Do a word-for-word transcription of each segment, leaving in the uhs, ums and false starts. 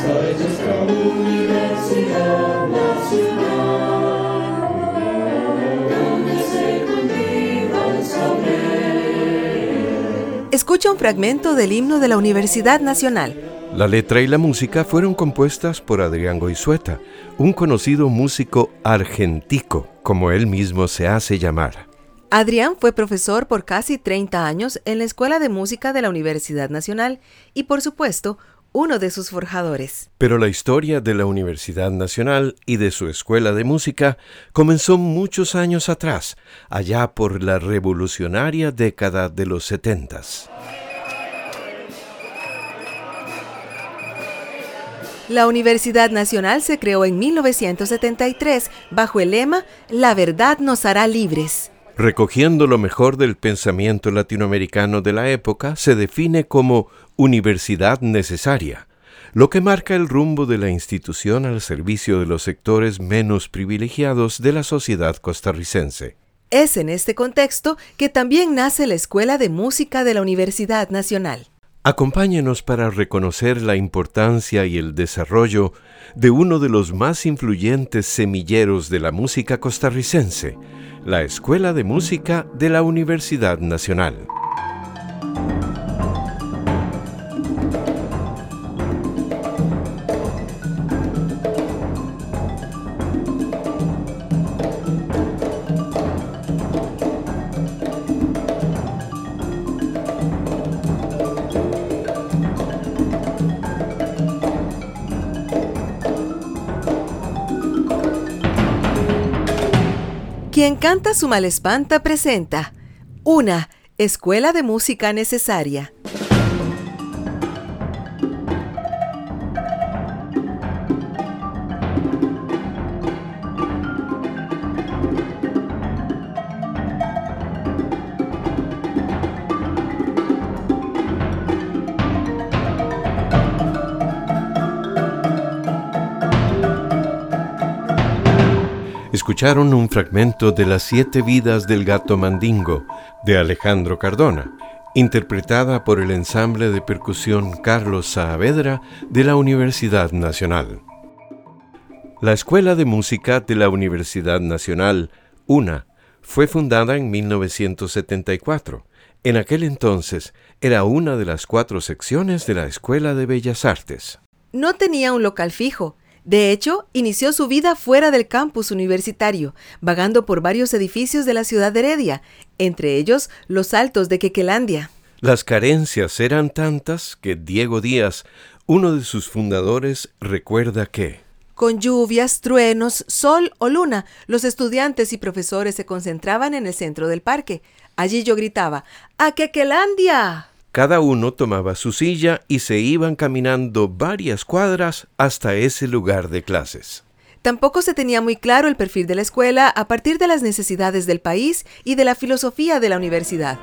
es nuestra Universidad Nacional, donde se cultiva el saber. Escucha un fragmento del himno de la Universidad Nacional. La letra y la música fueron compuestas por Adrián Goizueta, un conocido músico argentico, como él mismo se hace llamar. Adrián fue profesor por casi treinta años en la Escuela de Música de la Universidad Nacional y, por supuesto, uno de sus forjadores. Pero la historia de la Universidad Nacional y de su Escuela de Música comenzó muchos años atrás, allá por la revolucionaria década de los setentas. La Universidad Nacional se creó en mil novecientos setenta y tres bajo el lema «La verdad nos hará libres». Recogiendo lo mejor del pensamiento latinoamericano de la época, se define como universidad necesaria, lo que marca el rumbo de la institución al servicio de los sectores menos privilegiados de la sociedad costarricense. Es en este contexto que también nace la Escuela de Música de la Universidad Nacional. Acompáñenos para reconocer la importancia y el desarrollo de uno de los más influyentes semilleros de la música costarricense, la Escuela de Música de la Universidad Nacional. Quien canta su mal espanta presenta una Escuela de Música Necesaria. Escucharon un fragmento de Las siete vidas del gato Mandingo, de Alejandro Cardona, interpretada por el ensamble de percusión Carlos Saavedra de la Universidad Nacional. La Escuela de Música de la Universidad Nacional, UNA, fue fundada en mil novecientos setenta y cuatro. En aquel entonces era una de las cuatro secciones de la Escuela de Bellas Artes. No tenía un local fijo. De hecho, inició su vida fuera del campus universitario, vagando por varios edificios de la ciudad de Heredia, entre ellos los Altos de Quequelandia. Las carencias eran tantas que Diego Díaz, uno de sus fundadores, recuerda que con lluvias, truenos, sol o luna, los estudiantes y profesores se concentraban en el centro del parque. Allí yo gritaba, ¡A Quequelandia! Cada uno tomaba su silla y se iban caminando varias cuadras hasta ese lugar de clases. Tampoco se tenía muy claro el perfil de la escuela a partir de las necesidades del país y de la filosofía de la universidad.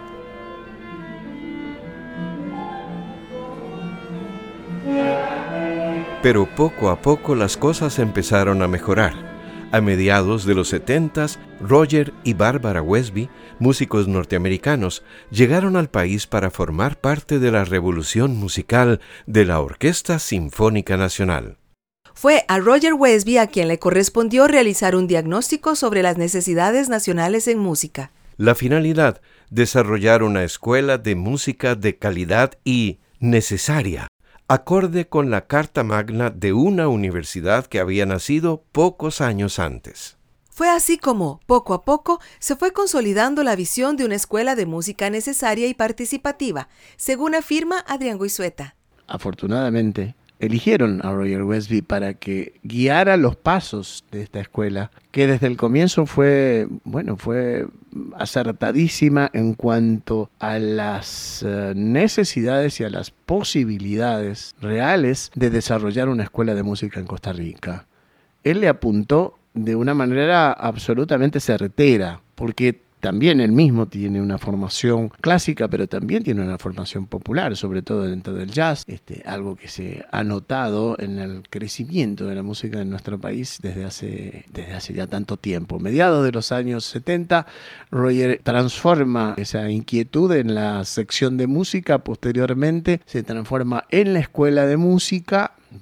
Pero poco a poco las cosas empezaron a mejorar. A mediados de los setentas, Roger y Barbara Wesby, músicos norteamericanos, llegaron al país para formar parte de la revolución musical de la Orquesta Sinfónica Nacional. Fue a Roger Wesby a quien le correspondió realizar un diagnóstico sobre las necesidades nacionales en música. La finalidad, desarrollar una escuela de música de calidad y necesaria, acorde con la Carta Magna de una universidad que había nacido pocos años antes. Fue así como, poco a poco, se fue consolidando la visión de una escuela de música necesaria y participativa, según afirma Adrián Goizueta. Afortunadamente, eligieron a Roger Wesby para que guiara los pasos de esta escuela, que desde el comienzo fue, bueno, fue acertadísima en cuanto a las uh, necesidades y a las posibilidades reales de desarrollar una escuela de música en Costa Rica. Él le apuntó de una manera absolutamente certera, porque también él mismo tiene una formación clásica, pero también tiene una formación popular, sobre todo dentro del jazz, este, algo que se ha notado en el crecimiento de la música en nuestro país desde hace, desde hace ya tanto tiempo. Mediados de los años setenta, Roger transforma esa inquietud en la sección de música, posteriormente se transforma en la escuela de música. Bueno,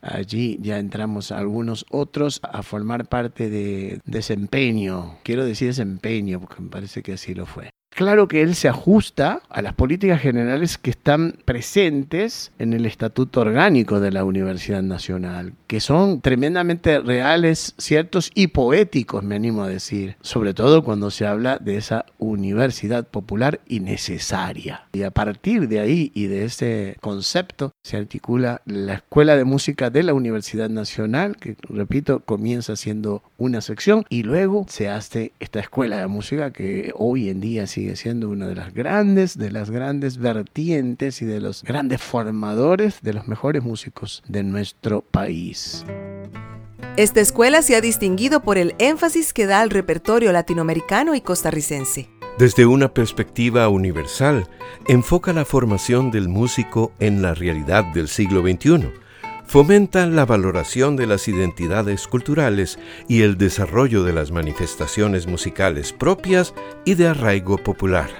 allí ya entramos algunos otros a formar parte de desempeño. Quiero decir desempeño porque me parece que así lo fue. Claro que él se ajusta a las políticas generales que están presentes en el Estatuto Orgánico de la Universidad Nacional, que son tremendamente reales, ciertos y poéticos, me animo a decir, sobre todo cuando se habla de esa universidad popular y necesaria. Y a partir de ahí y de ese concepto se articula la Escuela de Música de la Universidad Nacional, que, repito, comienza siendo una sección y luego se hace esta Escuela de Música que hoy en día sigue siendo una de las grandes, de las grandes vertientes y de los grandes formadores de los mejores músicos de nuestro país. Esta escuela se ha distinguido por el énfasis que da al repertorio latinoamericano y costarricense. Desde una perspectiva universal, enfoca la formación del músico en la realidad del siglo veintiuno. Fomenta la valoración de las identidades culturales y el desarrollo de las manifestaciones musicales propias y de arraigo popular.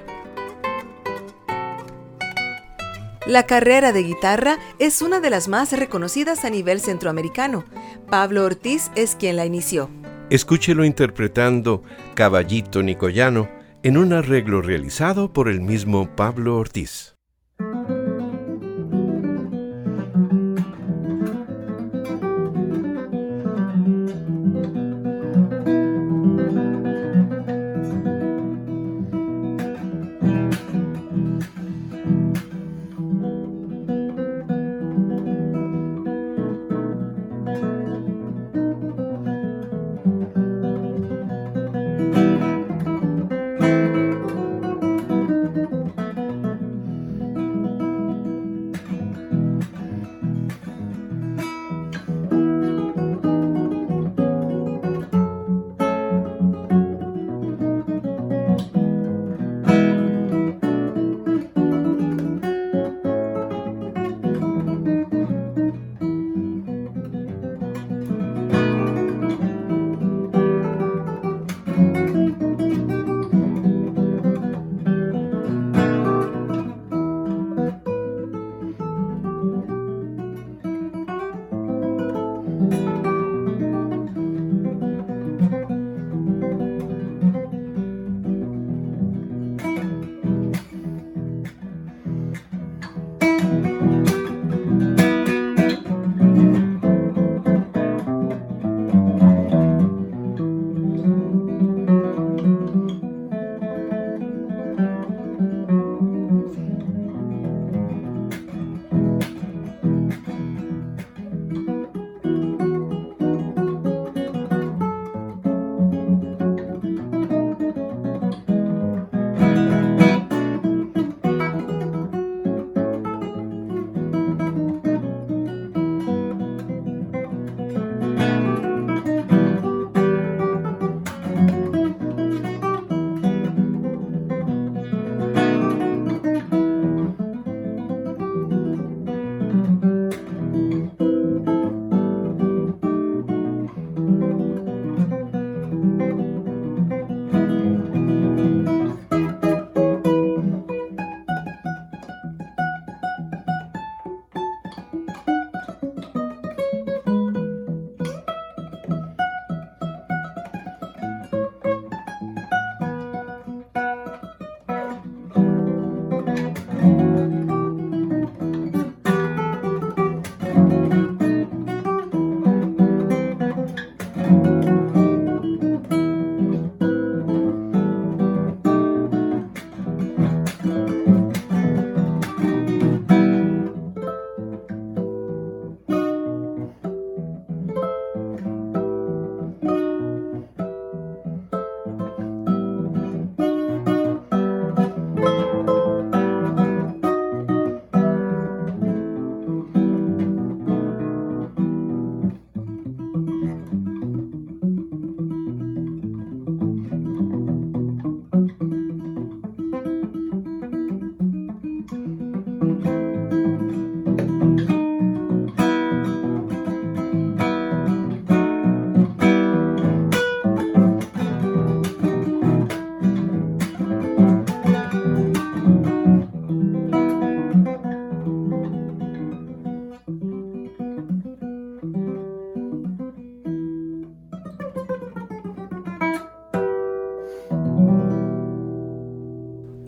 La carrera de guitarra es una de las más reconocidas a nivel centroamericano. Pablo Ortiz es quien la inició. Escúchelo interpretando Caballito Nicoyano en un arreglo realizado por el mismo Pablo Ortiz.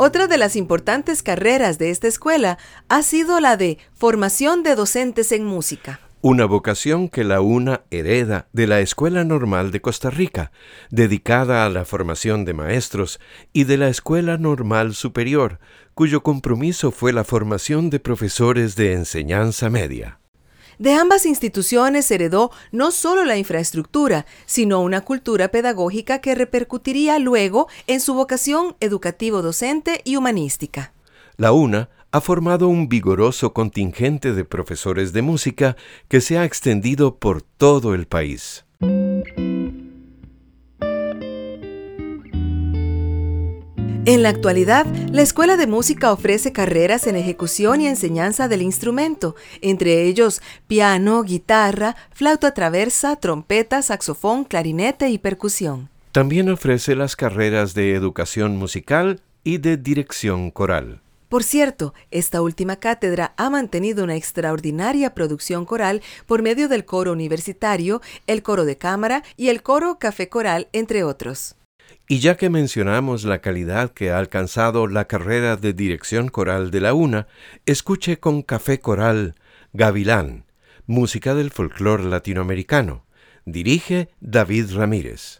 Otra de las importantes carreras de esta escuela ha sido la de formación de docentes en música. Una vocación que la UNA hereda de la Escuela Normal de Costa Rica, dedicada a la formación de maestros, y de la Escuela Normal Superior, cuyo compromiso fue la formación de profesores de enseñanza media. De ambas instituciones heredó no solo la infraestructura, sino una cultura pedagógica que repercutiría luego en su vocación educativo-docente y humanística. La UNA ha formado un vigoroso contingente de profesores de música que se ha extendido por todo el país. En la actualidad, la Escuela de Música ofrece carreras en ejecución y enseñanza del instrumento, entre ellos piano, guitarra, flauta traversa, trompeta, saxofón, clarinete y percusión. También ofrece las carreras de educación musical y de dirección coral. Por cierto, esta última cátedra ha mantenido una extraordinaria producción coral por medio del coro universitario, el coro de cámara y el coro café coral, entre otros. Y ya que mencionamos la calidad que ha alcanzado la carrera de dirección coral de la UNA, escuche con Café Coral Gavilán, música del folclore latinoamericano. Dirige David Ramírez.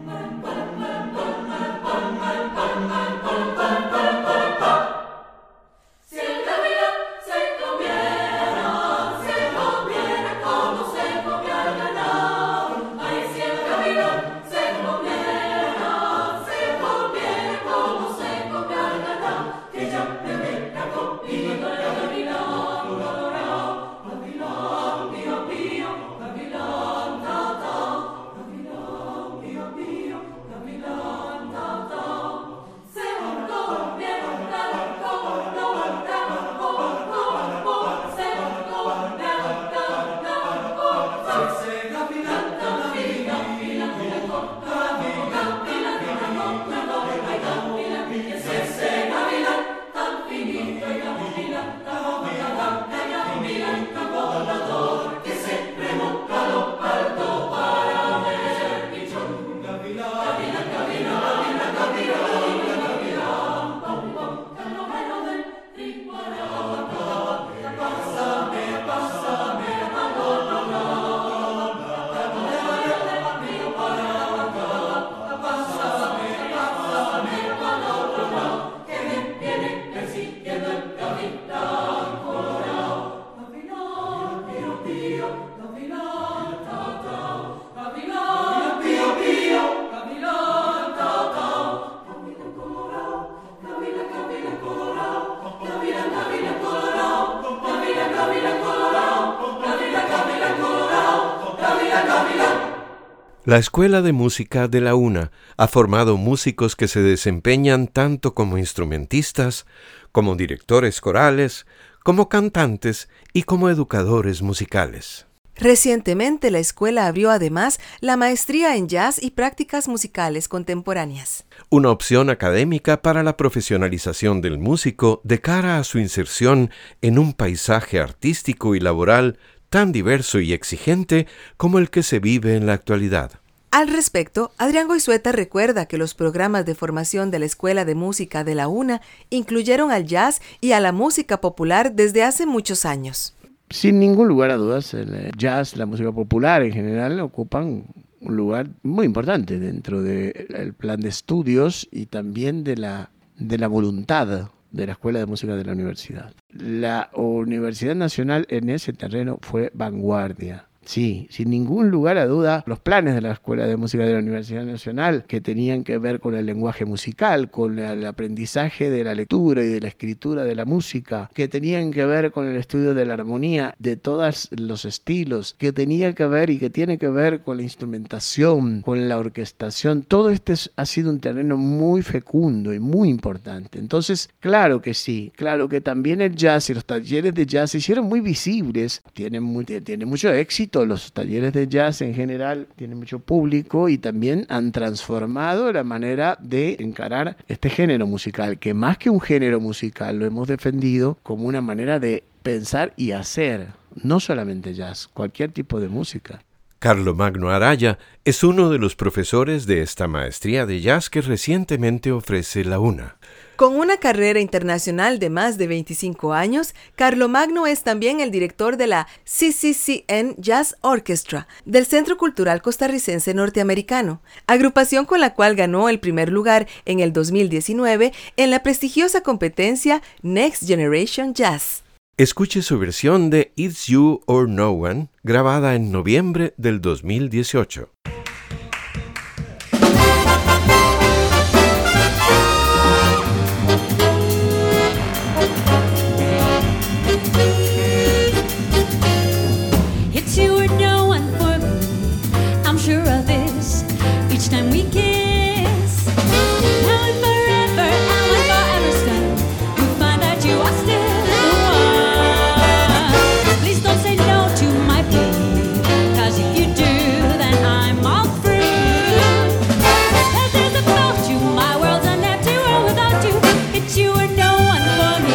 La Escuela de Música de la UNA ha formado músicos que se desempeñan tanto como instrumentistas, como directores corales, como cantantes y como educadores musicales. Recientemente la escuela abrió además la maestría en jazz y prácticas musicales contemporáneas. Una opción académica para la profesionalización del músico de cara a su inserción en un paisaje artístico y laboral tan diverso y exigente como el que se vive en la actualidad. Al respecto, Adrián Goizueta recuerda que los programas de formación de la Escuela de Música de la UNA incluyeron al jazz y a la música popular desde hace muchos años. Sin ningún lugar a dudas, el jazz, la música popular en general, ocupan un lugar muy importante dentro del plan de estudios y también de la, de la voluntad de la Escuela de Música de la Universidad. La Universidad Nacional en ese terreno fue vanguardia. Sí, sin ningún lugar a duda, los planes de la Escuela de Música de la Universidad Nacional, que tenían que ver con el lenguaje musical, con el aprendizaje de la lectura y de la escritura de la música, que tenían que ver con el estudio de la armonía de todos los estilos, que tenía que ver y que tiene que ver con la instrumentación, con la orquestación, todo este ha sido un terreno muy fecundo y muy importante. Entonces, claro que sí, claro que también el jazz y los talleres de jazz se hicieron muy visibles, tienen, muy, tienen mucho éxito. Los talleres de jazz en general tienen mucho público y también han transformado la manera de encarar este género musical, que más que un género musical lo hemos defendido como una manera de pensar y hacer, no solamente jazz, cualquier tipo de música. Carlomagno Araya es uno de los profesores de esta maestría de jazz que recientemente ofrece la UNA. Con una carrera internacional de más de veinticinco años, Carlomagno es también el director de la C C C N Jazz Orchestra del Centro Cultural Costarricense Norteamericano, agrupación con la cual ganó el primer lugar en el dos mil diecinueve en la prestigiosa competencia Next Generation Jazz. Escuche su versión de It's You or No One, grabada en noviembre del dos mil dieciocho. It's you or no one for me. I'm sure of this. Each time we kiss, now and forever, and when forever's done, you find that you are still the one. Please don't say no to my plea, 'cause if you do, then I'm all through. As there's about you, my world's an empty world without you. It's you or no one for me.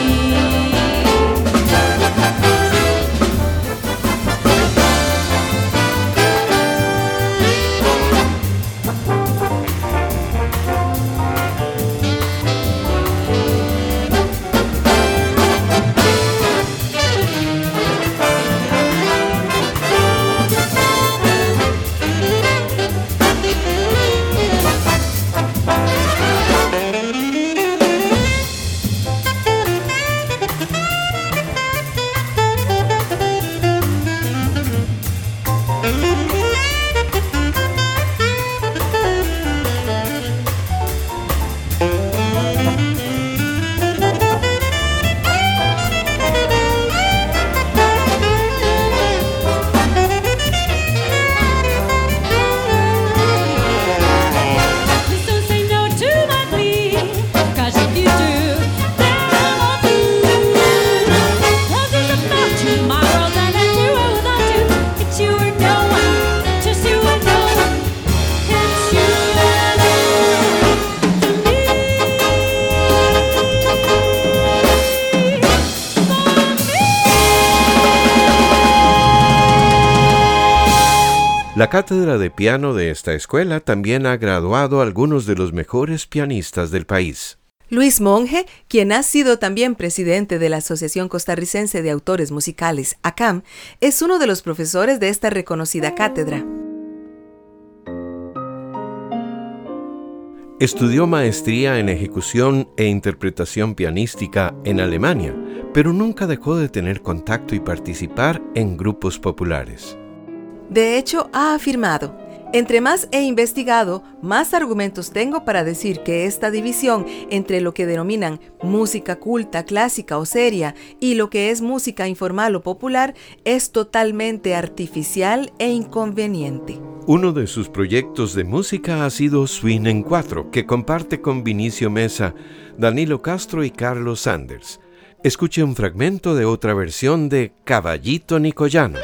La cátedra de piano de esta escuela también ha graduado a algunos de los mejores pianistas del país. Luis Monge, quien ha sido también presidente de la Asociación Costarricense de Autores Musicales, A C A M, es uno de los profesores de esta reconocida cátedra. Estudió maestría en ejecución e interpretación pianística en Alemania, pero nunca dejó de tener contacto y participar en grupos populares. De hecho, ha afirmado: entre más he investigado, más argumentos tengo para decir que esta división entre lo que denominan música culta, clásica o seria y lo que es música informal o popular es totalmente artificial e inconveniente. Uno de sus proyectos de música ha sido Swing en Cuatro, que comparte con Vinicio Mesa, Danilo Castro y Carlos Sanders. Escuche un fragmento de otra versión de Caballito Nicoyano.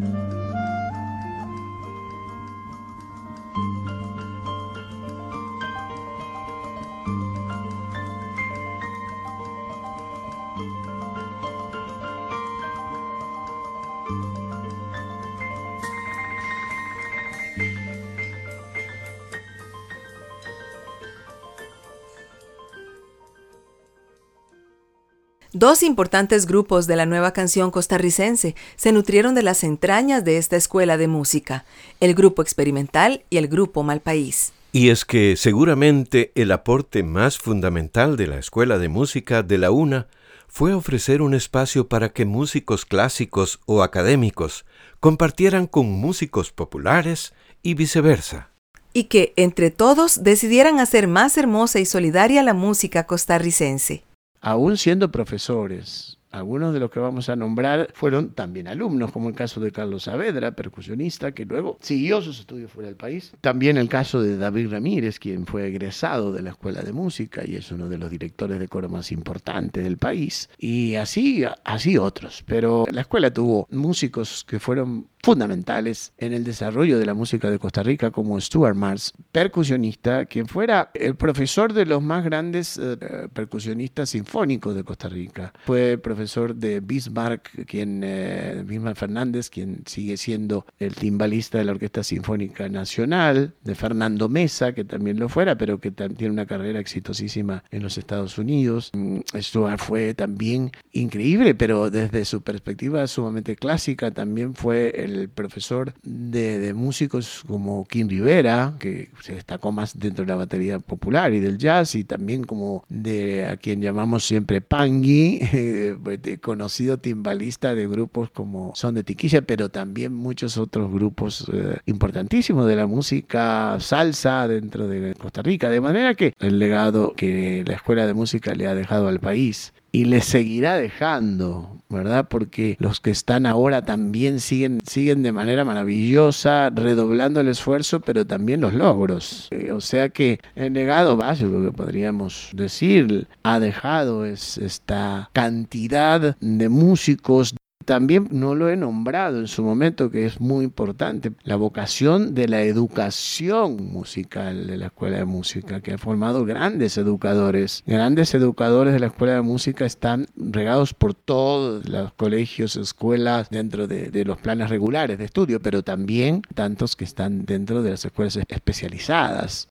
Dos importantes grupos de la nueva canción costarricense se nutrieron de las entrañas de esta escuela de música, el Grupo Experimental y el Grupo Malpaís. Y es que seguramente el aporte más fundamental de la Escuela de Música de la UNA fue ofrecer un espacio para que músicos clásicos o académicos compartieran con músicos populares y viceversa. Y que, entre todos, decidieran hacer más hermosa y solidaria la música costarricense. Aún siendo profesores, algunos de los que vamos a nombrar fueron también alumnos, como el caso de Carlos Saavedra, percusionista, que luego siguió sus estudios fuera del país. También el caso de David Ramírez, quien fue egresado de la Escuela de Música y es uno de los directores de coro más importantes del país. Y así, así otros. Pero la escuela tuvo músicos que fueron fundamentales en el desarrollo de la música de Costa Rica, como Stuart Mars, percusionista, quien fuera el profesor de los más grandes eh, percusionistas sinfónicos de Costa Rica. Fue profesor de Bismarck, quien, eh, Bismarck Fernández, quien sigue siendo el timbalista de la Orquesta Sinfónica Nacional, de Fernando Mesa, que también lo fuera, pero que t- tiene una carrera exitosísima en los Estados Unidos. Stuart fue también increíble, pero desde su perspectiva sumamente clásica, también fue el el profesor de, de músicos como King Rivera, que se destacó más dentro de la batería popular y del jazz, y también como de a quien llamamos siempre Pangui, eh, conocido timbalista de grupos como Son de Tiquilla, pero también muchos otros grupos eh, importantísimos de la música salsa dentro de Costa Rica, de manera que el legado que la Escuela de Música le ha dejado al país y le seguirá dejando, ¿verdad? Porque los que están ahora también siguen, siguen de manera maravillosa, redoblando el esfuerzo, pero también los logros. Eh, o sea que el legado básico que podríamos decir ha dejado es esta cantidad de músicos. También no lo he nombrado en su momento, que es muy importante, la vocación de la educación musical de la Escuela de Música, que ha formado grandes educadores. Grandes educadores de la Escuela de Música están regados por todos los colegios, escuelas, dentro de, de los planes regulares de estudio, pero también tantos que están dentro de las escuelas especializadas.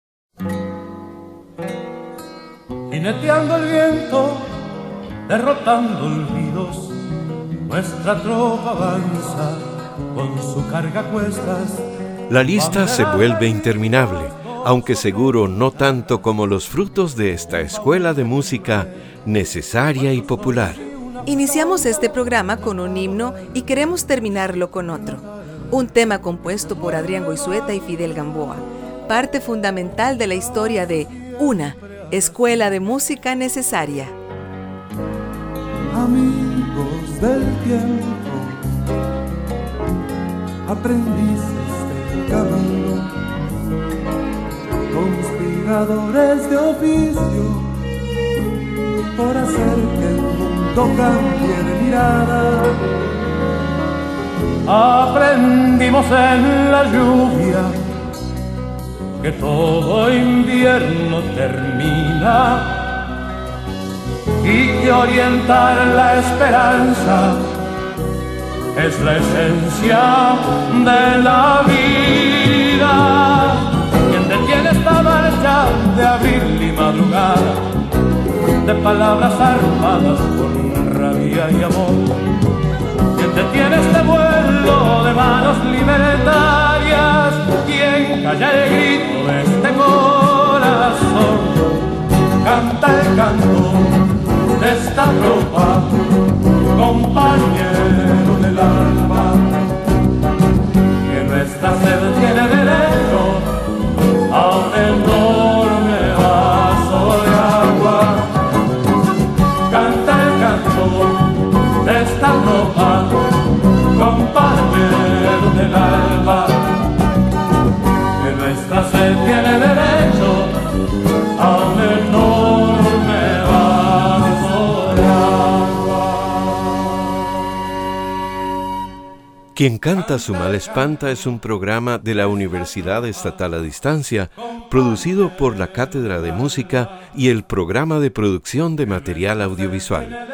Jineteando el viento, derrotando olvidos, nuestra tropa avanza con su carga a cuestas. La lista se vuelve interminable, aunque seguro no tanto como los frutos de esta escuela de música necesaria y popular. Iniciamos este programa con un himno y queremos terminarlo con otro. Un tema compuesto por Adrián Goizueta y Fidel Gamboa, parte fundamental de la historia de UNA, Escuela de Música Necesaria. Amigos del tiempo, aprendices del camino, conspiradores de oficio, por hacer que el mundo cambie de mirada. Aprendimos en la lluvia que todo invierno termina y que orientar la esperanza es la esencia de la vida. Quien detiene esta marcha de abril y madrugada, de palabras armadas con rabia y amor. Quien detiene este vuelo de manos libertarias, quien calla el grito de este corazón, canta el canto de esta tropa, compañero del alma, que nuestra sed tiene derecho a un enorme vaso de agua. Canta el canto de esta tropa, compañero del alma, que nuestra sed tiene derecho a un enorme vaso de agua. Quien canta su mal espanta es un programa de la Universidad Estatal a Distancia, producido por la Cátedra de Música y el Programa de Producción de Material Audiovisual.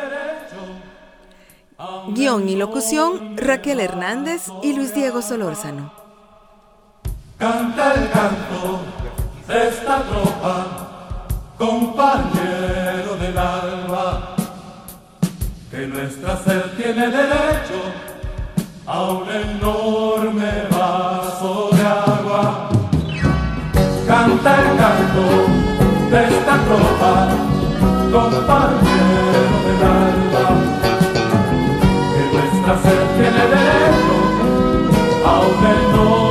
Guión y locución, Raquel Hernández y Luis Diego Solórzano. Canta el canto de esta tropa, compañero del alba, que nuestra ser tiene derecho a un enorme vaso de agua. Canta el canto de esta tropa, compañero del alba, que nuestra ser tiene derecho a un enorme